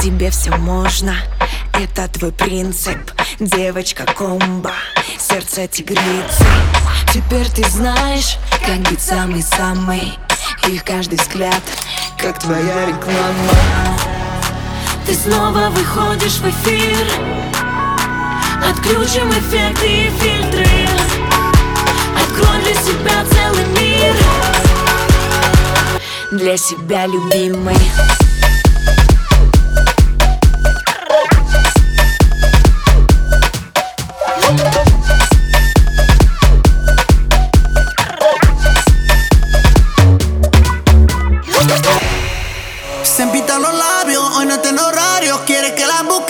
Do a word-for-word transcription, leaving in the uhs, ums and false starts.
Тебе все можно, это твой принцип. Девочка комбо, сердце тигрицы. Теперь ты знаешь, как быть самый-самый. Их каждый взгляд, как твоя реклама. Ты снова выходишь в эфир. Отключим эффекты и фильтры. Открой для себя целый мир. Для себя любимый. Se pintan los labios, hoy no tengo horario. Quiere que la busque